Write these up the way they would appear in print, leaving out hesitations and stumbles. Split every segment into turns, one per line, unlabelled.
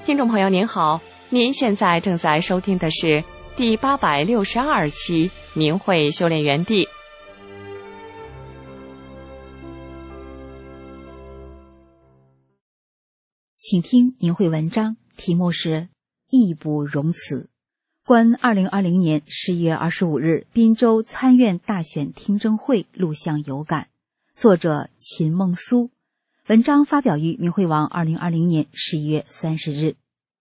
听众朋友您好，您现在正在收听的是第862期明慧修炼园地。
请听明慧文章，题目是义不容辞，观2020年11月25日滨州参院大选听证会录像有感，作者秦梦苏，文章发表于明慧网2020年11月30日。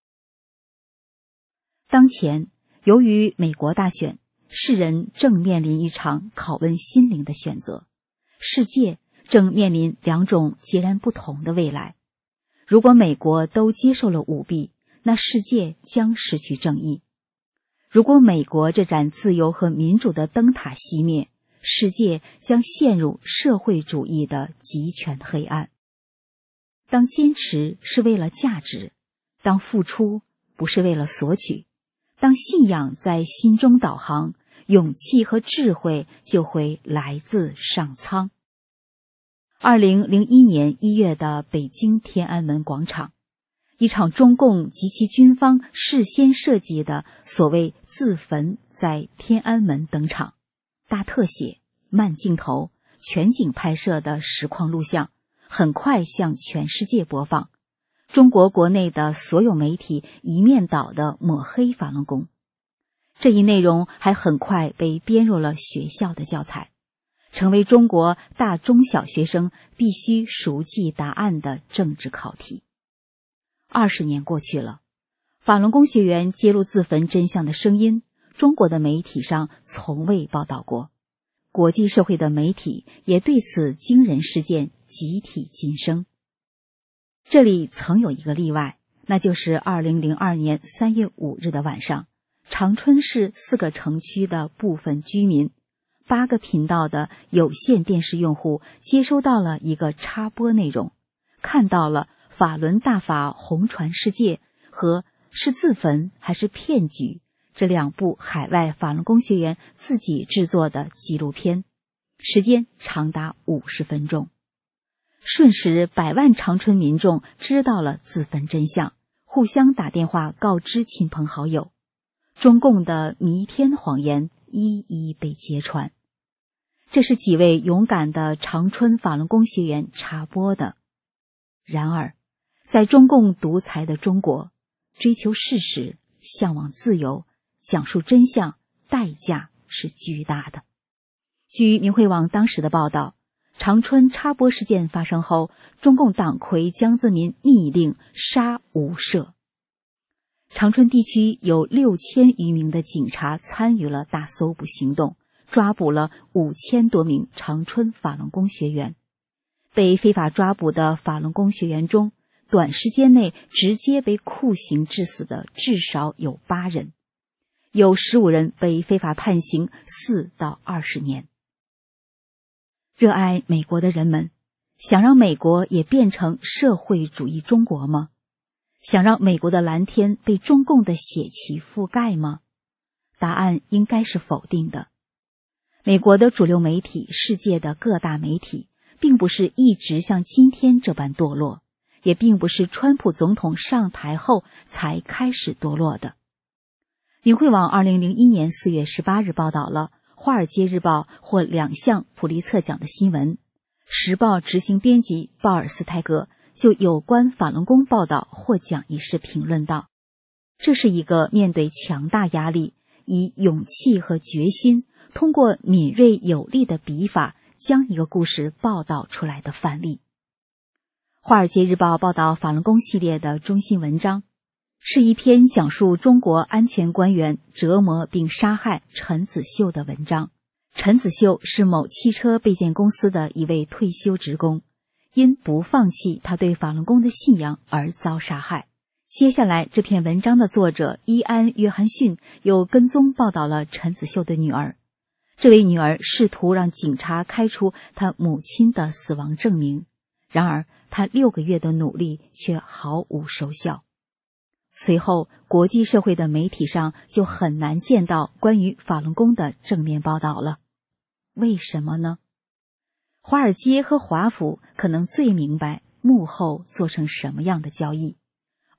当前，由于美国大选，世人正面临一场拷问心灵的选择，世界正面临两种截然不同的未来。如果美国都接受了舞弊，那世界将失去正义；如果美国这盏自由和民主的灯塔熄灭，世界将陷入社会主义的极权黑暗。当坚持是为了价值，当付出不是为了索取，当信仰在心中导航，勇气和智慧就会来自上苍。2001年1月的北京天安门广场，一场中共及其军方事先设计的所谓自焚在天安门登场，大特写、慢镜头、全景拍摄的实况录像很快向全世界播放。中国国内的所有媒体一面倒地抹黑法轮功，这一内容还很快被编入了学校的教材，成为中国大中小学生必须熟记答案的政治考题。20年过去了，法轮功学员揭露自焚真相的声音，中国的媒体上从未报道过，国际社会的媒体也对此惊人事件集体噤声。这里曾有一个例外，那就是2002年3月5日的晚上，长春市4个城区的部分居民，8个频道的有线电视用户接收到了一个插播内容，看到了法轮大法红传世界和是自焚还是骗局这2部海外法轮功学员自己制作的纪录片，时间长达50分钟。瞬时100万长春民众知道了自焚真相，互相打电话告知亲朋好友，中共的弥天谎言一一被揭穿。这是几位勇敢的长春法轮功学员插播的。然而，在中共独裁的中国，追求事实、向往自由、讲述真相，代价是巨大的。据明慧网当时的报道，长春插播事件发生后，中共党魁江泽民密令杀无赦。长春地区有6000余名的警察参与了大搜捕行动，抓捕了5000多名长春法轮功学员。被非法抓捕的法轮功学员中，短时间内直接被酷刑致死的至少有8人，有15人被非法判刑4到20年。热爱美国的人们，想让美国也变成社会主义中国吗？想让美国的蓝天被中共的血旗覆盖吗？答案应该是否定的。美国的主流媒体、世界的各大媒体，并不是一直像今天这般堕落，也并不是川普总统上台后才开始堕落的。明慧网2001年4月18日报道了《华尔街日报》获2项普利策奖的新闻。时报执行编辑鲍尔斯泰格就有关法轮功报道获奖一事评论道：这是一个面对强大压力，以勇气和决心，通过敏锐有力的笔法将一个故事报道出来的范例。华尔街日报报道法轮功系列的中心文章，是一篇讲述中国安全官员折磨并杀害陈子秀的文章。陈子秀是某汽车备件公司的一位退休职工，因不放弃他对法轮功的信仰而遭杀害。接下来，这篇文章的作者伊安·约翰逊又跟踪报道了陈子秀的女儿。这位女儿试图让警察开出她母亲的死亡证明，然而她6个月的努力却毫无收效。随后，国际社会的媒体上就很难见到关于法轮功的正面报道了。为什么呢？华尔街和华府可能最明白幕后做成什么样的交易。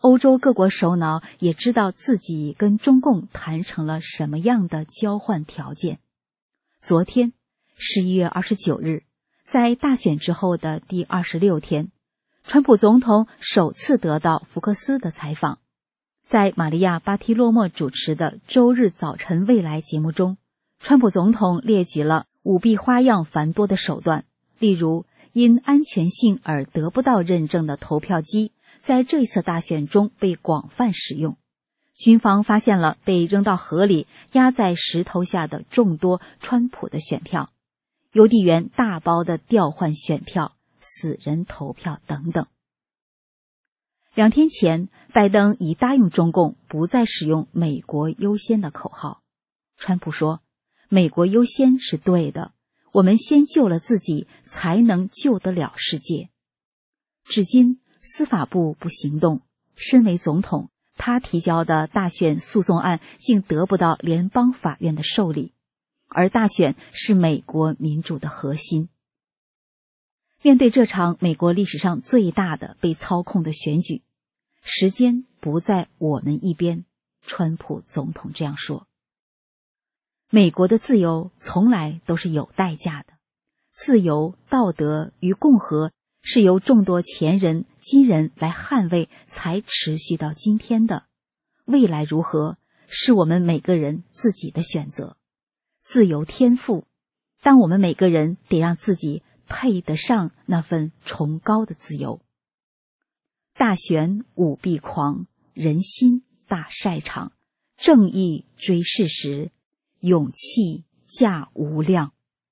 欧洲各国首脑也知道自己跟中共谈成了什么样的交换条件。昨天11月29日，在大选之后的第26天，川普总统首次得到福克斯的采访。在玛利亚·巴蒂洛莫主持的周日早晨未来节目中，川普总统列举了舞弊花样繁多的手段，例如因安全性而得不到认证的投票机在这一次大选中被广泛使用，军方发现了被扔到河里压在石头下的众多川普的选票，邮递员大包的调换选票、死人投票等等。2天前，拜登已答应中共不再使用美国优先的口号。川普说，美国优先是对的，我们先救了自己，才能救得了世界。至今司法部不行动，身为总统，他提交的大选诉讼案竟得不到联邦法院的受理，而大选是美国民主的核心。面对这场美国历史上最大的被操控的选举，时间不在我们一边，川普总统这样说。美国的自由从来都是有代价的，自由、道德与共和是由众多前人今人来捍卫才持续到今天的，未来如何是我们每个人自己的选择。自由天赋，但我们每个人得让自己配得上那份崇高的自由。大选舞弊狂，人心大赛场，正义追事实，勇气价无量。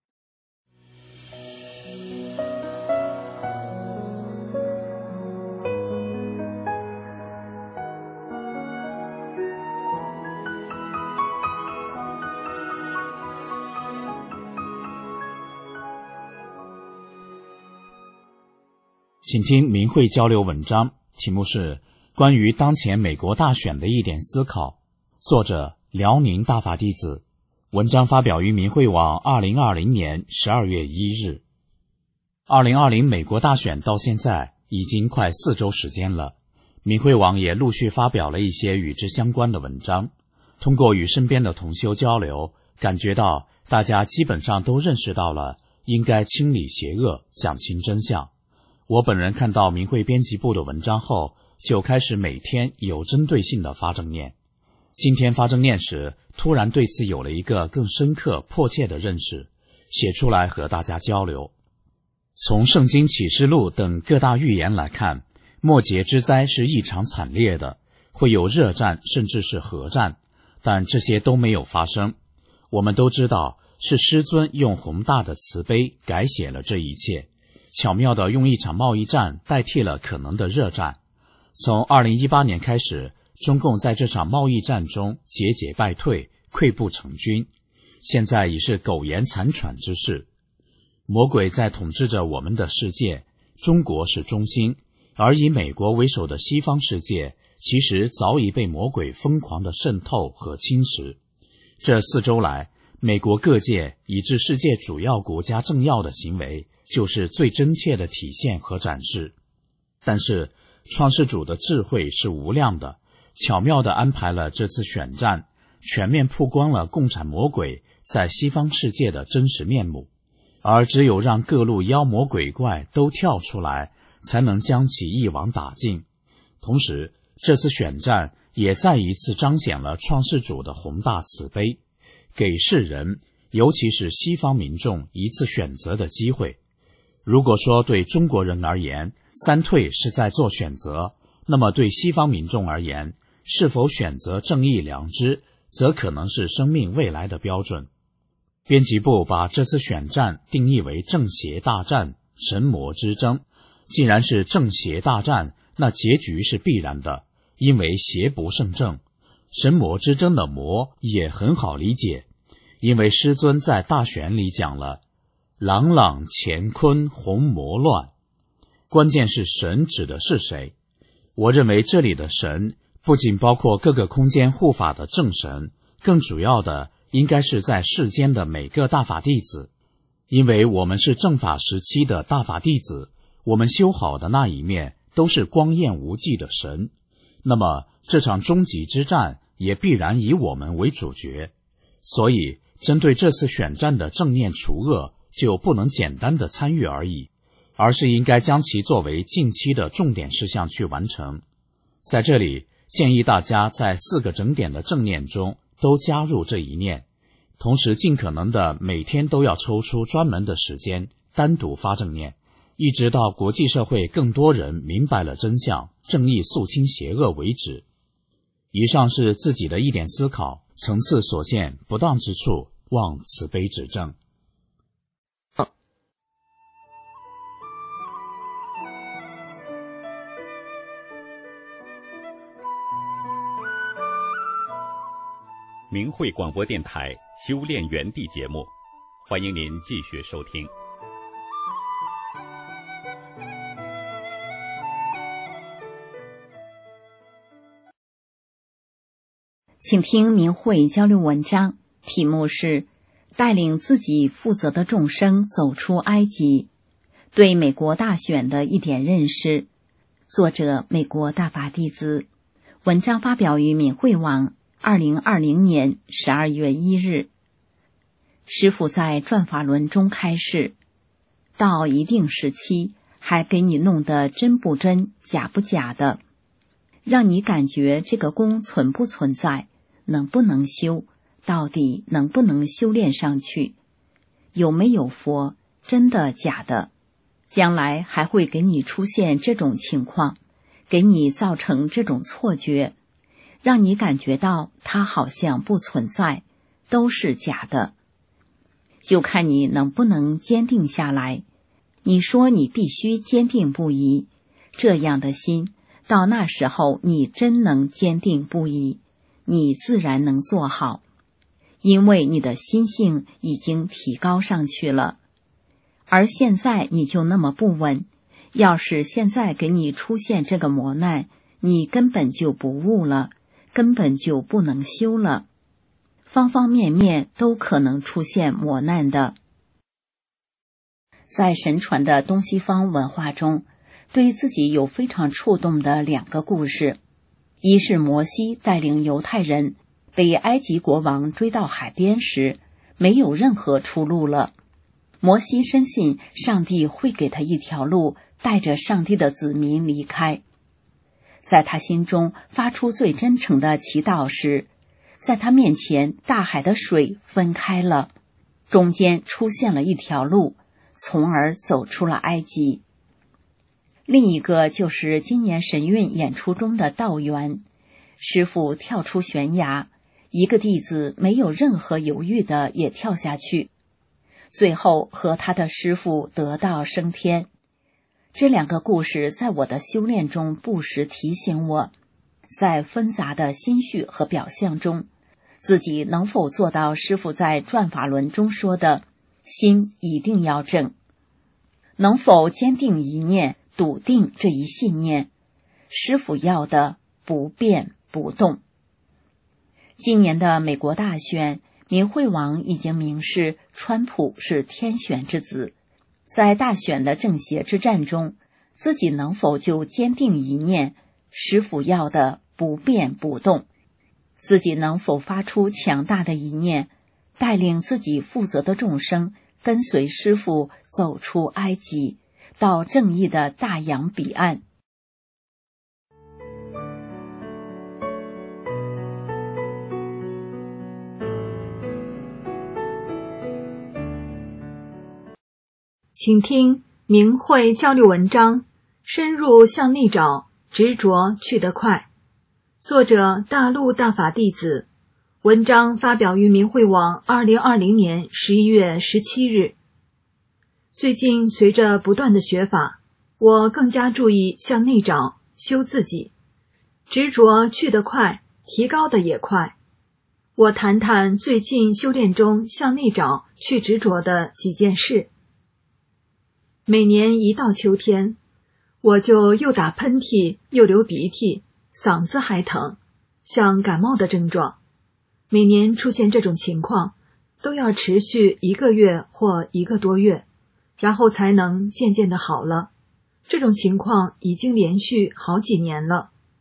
请听明慧交流文章，题目是关于当前美国大选的一点思考，作者辽宁大法弟子，文章发表于明慧网2020年12月1日。2020美国大选到现在已经快4周时间了，明慧网也陆续发表了一些与之相关的文章。通过与身边的同修交流，感觉到大家基本上都认识到了应该清理邪恶，讲清真相。我本人看到明慧编辑部的文章后，就开始每天有针对性的发正念。今天发正念时，突然对此有了一个更深刻迫切的认识，写出来和大家交流。从圣经启示录等各大预言来看，末节之灾是异常惨烈的，会有热战甚至是核战，但这些都没有发生。我们都知道是师尊用宏大的慈悲改写了这一切，巧妙地用一场贸易战代替了可能的热战。从2018年开始，中共在这场贸易战中节节败退，溃不成军，现在已是苟延残喘之势。魔鬼在统治着我们的世界，中国是中心，而以美国为首的西方世界其实早已被魔鬼疯狂地渗透和侵蚀。这4周来，美国各界以至世界主要国家政要的行为就是最真切的体现和展示。但是创世主的智慧是无量的，巧妙地安排了这次选战，全面曝光了共产魔鬼在西方世界的真实面目，而只有让各路妖魔鬼怪都跳出来，才能将其一网打尽。同时，这次选战也再一次彰显了创世主的宏大慈悲，给世人，尤其是西方民众一次选择的机会。如果说对中国人而言，三退是在做选择，那么对西方民众而言，是否选择正义良知，则可能是生命未来的标准。编辑部把这次选战定义为正邪大战、神魔之争。既然是正邪大战，那结局是必然的，因为邪不胜正。神魔之争的魔也很好理解，因为师尊在大选里讲了朗朗乾坤红魔乱，关键是神指的是谁。我认为这里的神不仅包括各个空间护法的正神，更主要的应该是在世间的每个大法弟子。因为我们是正法时期的大法弟子，我们修好的那一面都是光焰无际的神， 那么这场终极之战也必然以我们为主角。所以针对这次选战的正念除恶，就不能简单的参与而已，而是应该将其作为近期的重点事项去完成。在这里建议大家在4个整点的正念中都加入这一念，同时尽可能的每天都要抽出专门的时间单独发正念，一直到国际社会更多人明白了真相，正义肃清邪恶为止。以上是自己的一点思考，层次所限，不当之处望慈悲指正。
明慧广播电台修炼园地节目，欢迎您继续收听。
请听明慧交流文章，题目是带领自己负责的众生走出埃及，对美国大选的一点认识。作者美国大法弟子，文章发表于明慧网2020年12月1日。师父在转法轮中开示，到一定时期还给你弄得真不真假不假的，让你感觉这个功存不存在，能不能修，到底能不能修炼上去，有没有佛，真的假的，将来还会给你出现这种情况，给你造成这种错觉，让你感觉到它好像不存在，都是假的。就看你能不能坚定下来。你说你必须坚定不移，这样的心，到那时候你真能坚定不移，你自然能做好，因为你的心性已经提高上去了。而现在你就那么不稳，要是现在给你出现这个磨难，你根本就不悟了，根本就不能修了，方方面面都可能出现磨难的。在神传的东西方文化中，对自己有非常触动的2个故事。一是摩西带领犹太人被埃及国王追到海边时，没有任何出路了。摩西深信上帝会给他一条路，带着上帝的子民离开。在他心中发出最真诚的祈祷时，在他面前大海的水分开了，中间出现了一条路，从而走出了埃及。另一个就是今年神韵演出中的道元，师父跳出悬崖，一个弟子没有任何犹豫的也跳下去，最后和他的师父得道升天。这2个故事在我的修炼中不时提醒我，在纷杂的心绪和表象中，自己能否做到师父在转法轮中说的心一定要正，能否坚定一念，笃定这一信念，师父要的不变不动。今年的美国大选，明慧网已经明示川普是天选之子，在大选的正邪之战中，自己能否就坚定一念，师父要的不变不动，自己能否发出强大的一念，带领自己负责的众生跟随师父走出埃及，到正义的大洋彼岸。
请听明慧交流文章，深入向内找，执着去得快。作者大陆大法弟子，文章发表于明慧网2020年11月17日。最近随着不断的学法，我更加注意向内找，修自己，执着去得快，提高的也快。我谈谈最近修炼中向内找去执着的几件事。每年一到秋天，我就又打喷嚏又流鼻涕，嗓子还疼，像感冒的症状。每年出现这种情况，都要持续1个月或1个多月，然后才能渐渐的好了。这种情况已经连续好几年了。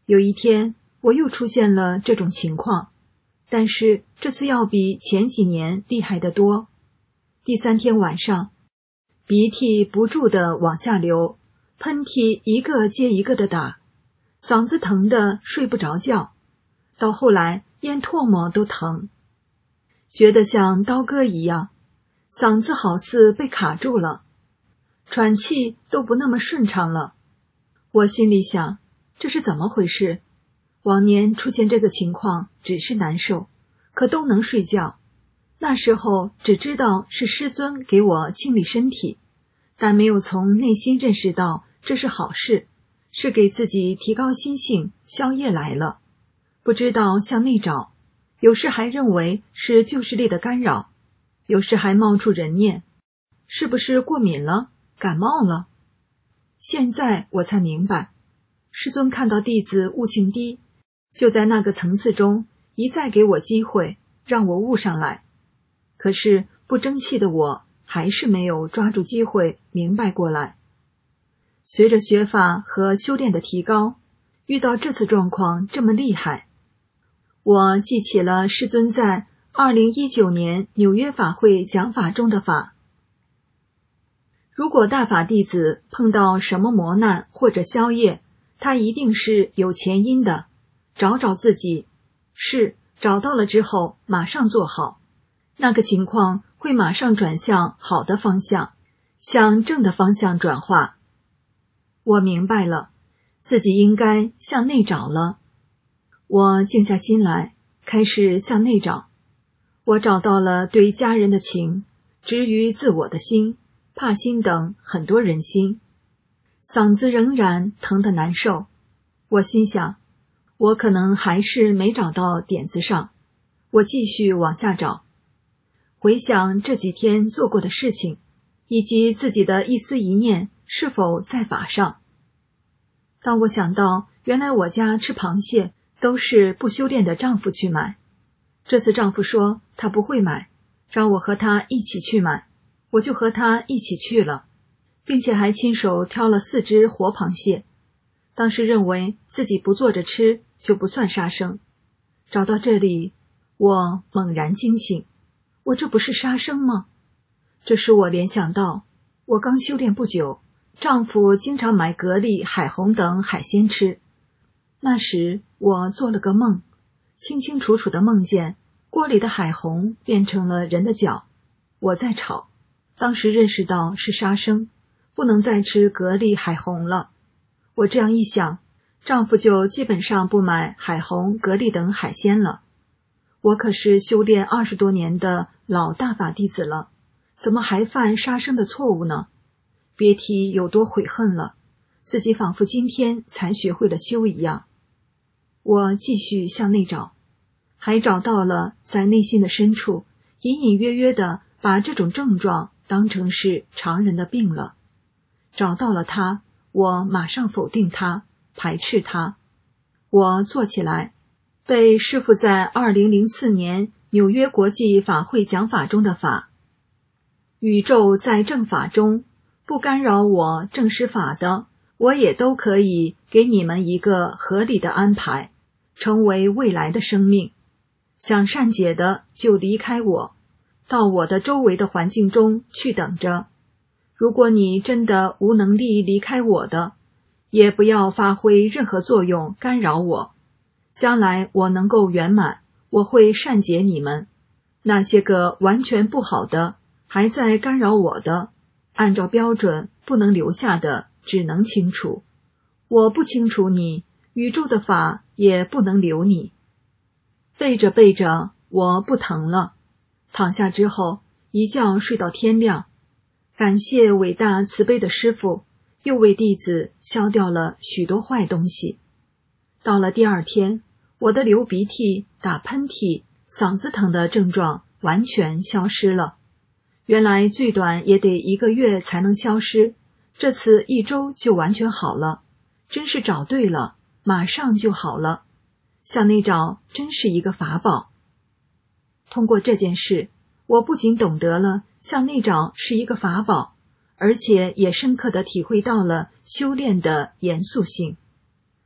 有一天，我又出现了这种情况，但是这次要比前几年厉害得多。第3天晚上，鼻涕不住地往下流，喷嚏一个接一个地打，嗓子疼得睡不着觉，到后来咽唾沫都疼，觉得像刀割一样，嗓子好似被卡住了，喘气都不那么顺畅了。我心里想，这是怎么回事？往年出现这个情况只是难受，可都能睡觉。那时候只知道是师尊给我清理身体，但没有从内心认识到这是好事，是给自己提高心性，宵夜来了。不知道向内找，有时还认为是旧势力的干扰，有时还冒出人念，是不是过敏了，感冒了？现在我才明白，师尊看到弟子悟性低，就在那个层次中一再给我机会，让我悟上来。可是不争气的我还是没有抓住机会明白过来。随着学法和修炼的提高，遇到这次状况这么厉害，我记起了师尊在2019年纽约法会讲法中的法：如果大法弟子碰到什么磨难或者宵夜，他一定是有前因的，找找自己，是找到了之后马上做好，那个情况会马上转向好的方向，向正的方向转化。我明白了，自己应该向内找了。我静下心来，开始向内找。我找到了对家人的情，执于自我的心，怕心等很多人心。嗓子仍然疼得难受，我心想，我可能还是没找到点子上，我继续往下找。回想这几天做过的事情，以及自己的一丝一念是否在法上。当我想到原来我家吃螃蟹都是不修炼的丈夫去买，这次丈夫说他不会买，让我和他一起去买，我就和他一起去了，并且还亲手挑了4只活螃蟹。当时认为自己不坐着吃就不算杀生。找到这里，我猛然惊醒，我这不是杀生吗？这使我联想到，我刚修炼不久，丈夫经常买蛤蜊、海虹等海鲜吃。那时我做了个梦，清清楚楚地梦见锅里的海虹变成了人的脚，我在炒。当时认识到是杀生，不能再吃蛤蜊、海虹了。我这样一想，丈夫就基本上不买海虹、蛤蜊等海鲜了。我可是修炼20多年的老大法弟子了，怎么还犯杀生的错误呢？别提有多悔恨了，自己仿佛今天才学会了修一样。我继续向内找，还找到了在内心的深处，隐隐约约地把这种症状当成是常人的病了。找到了它，我马上否定它，排斥它。我坐起来，背师父在2004年纽约国际法会讲法中的法：宇宙在正法中，不干扰我正实法的，我也都可以给你们一个合理的安排，成为未来的生命。想善解的就离开我，到我的周围的环境中去等着。如果你真的无能力离开我的，也不要发挥任何作用干扰我。将来我能够圆满，我会善解你们。那些个完全不好的，还在干扰我的，按照标准不能留下的，只能清除。我不清除你，宇宙的法也不能留你。背着背着，我不疼了。躺下之后，一觉睡到天亮。感谢伟大慈悲的师父，又为弟子消掉了许多坏东西。到了第2天，我的流鼻涕、打喷嚏、嗓子疼的症状完全消失了。原来最短也得1个月才能消失，这次1周就完全好了，真是找对了，马上就好了。向内找真是一个法宝。通过这件事，我不仅懂得了向内找是一个法宝，而且也深刻地体会到了修炼的严肃性。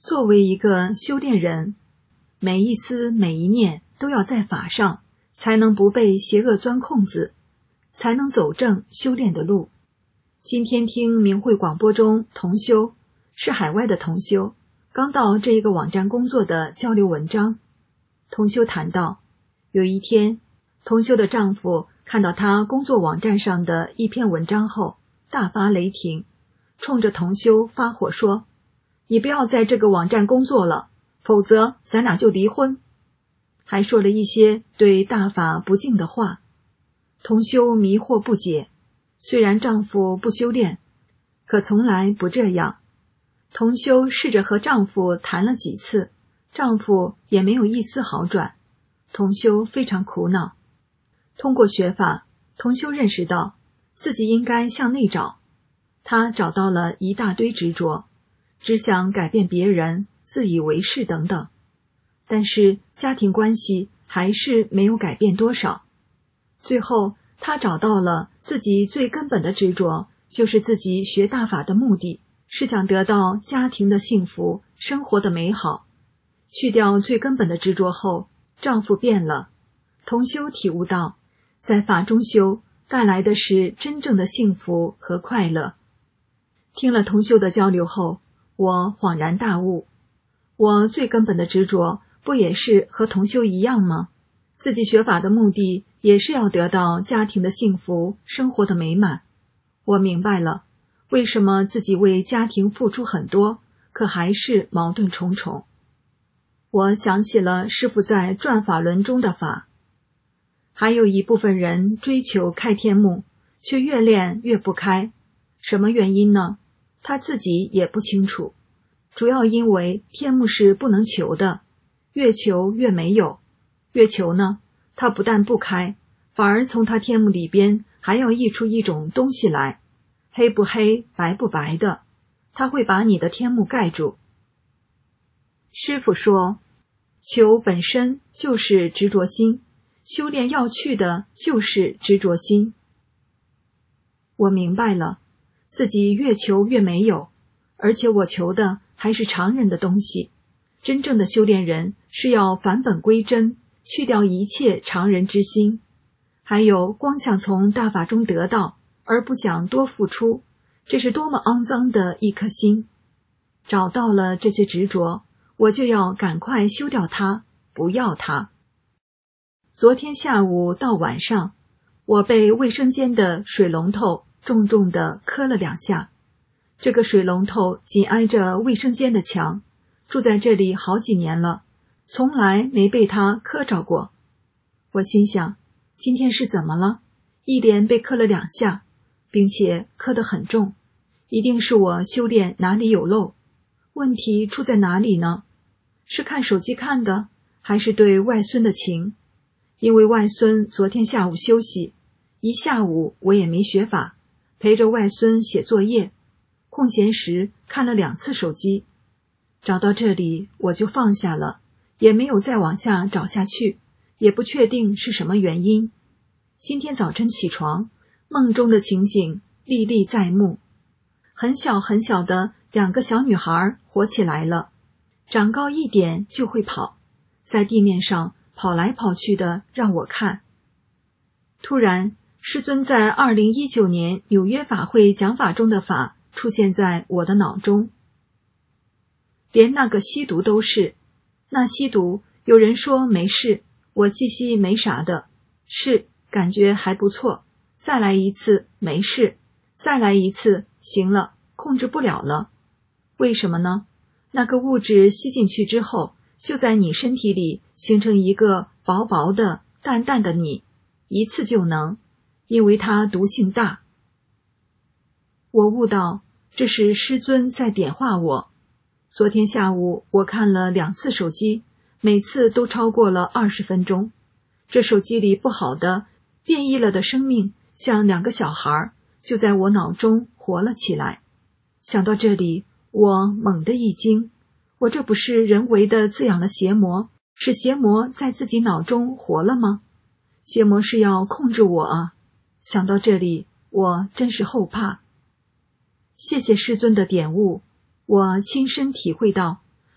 作为一个修炼人，每一思每一念都要在法上，才能不被邪恶钻空子，才能走正修炼的路。今天听明慧广播中同修，是海外的同修，刚到这一个网站工作的交流文章。同修谈到，有一天同修的丈夫看到她工作网站上的一篇文章后，大发雷霆，冲着同修发火说，你不要在这个网站工作了，否则咱俩就离婚。还说了一些对大法不敬的话。同修迷惑不解，虽然丈夫不修炼，可从来不这样。同修试着和丈夫谈了几次，丈夫也没有一丝好转，同修非常苦恼。通过学法，同修认识到自己应该向内找，她找到了一大堆执着，只想改变别人，自以为是等等，但是家庭关系还是没有改变多少。最后她找到了自己最根本的执着，就是自己学大法的目的是想得到家庭的幸福，生活的美好。去掉最根本的执着后，丈夫变了。同修体悟到，在法中修带来的是真正的幸福和快乐。听了同修的交流后，我恍然大悟，我最根本的执着不也是和同修一样吗？自己学法的目的也是要得到家庭的幸福，生活的美满。我明白了，为什么自己为家庭付出很多，可还是矛盾重重。我想起了师父在转法轮中的法，还有一部分人追求开天目，却越练越不开，什么原因呢？他自己也不清楚，主要因为天目是不能求的，越求越没有，越求呢，他不但不开，反而从他天目里边还要溢出一种东西来，黑不黑白不白的，他会把你的天目盖住。师父说，求本身就是执着心，修炼要去的就是执着心。我明白了，自己越求越没有，而且我求的还是常人的东西。真正的修炼人是要返本归真，去掉一切常人之心，还有光想从大法中得到，而不想多付出，这是多么肮脏的一颗心。找到了这些执着，我就要赶快修掉它，不要它。昨天下午到晚上，我被卫生间的水龙头重重地磕了2下。这个水龙头紧挨着卫生间的墙，住在这里好几年了，从来没被它磕着过。我心想，今天是怎么了？一连被磕了2下，并且磕得很重，一定是我修炼哪里有漏。问题出在哪里呢？是看手机看的，还是对外孙的情？因为外孙昨天下午休息，一下午我也没学法，陪着外孙写作业，空闲时看了2次手机。找到这里我就放下了，也没有再往下找下去，也不确定是什么原因。今天早晨起床，梦中的情景历历在目。很小很小的2个小女孩活起来了，长高一点就会跑，在地面上跑来跑去的让我看。突然，师尊在2019年纽约法会讲法中的法出现在我的脑中。连那个吸毒都是，那吸毒有人说没事，我吸吸没啥的，是感觉还不错，再来一次没事，再来一次行了，控制不了了。为什么呢？那个物质吸进去之后，就在你身体里形成一个薄薄的淡淡的你，一次就能，因为它毒性大。我悟到这是师尊在点化我。昨天下午我看了2次手机，每次都超过了20分钟。这手机里不好的变异了的生命，像2个小孩，就在我脑中活了起来。想到这里，我猛地一惊，我这不是人为的滋养了邪魔，使邪魔在自己脑中活了吗？邪魔是要控制我啊！想到这里，我真是后怕。谢谢师尊的点悟，我亲身体会到，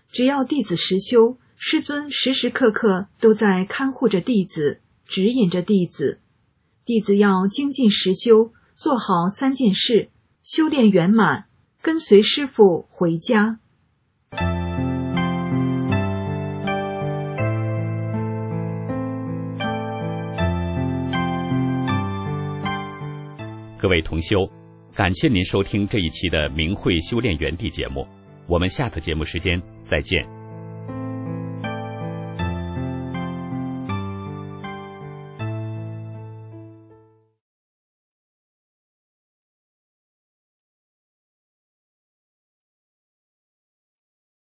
只要弟子实修，师尊时时刻刻都在看护着弟子，指引着弟子。弟子要精进实修，做好3件事，修炼圆满，跟随师父回家。
各位同修，感谢您收听这一期的明慧修炼园地节目，我们下次节目时间再见。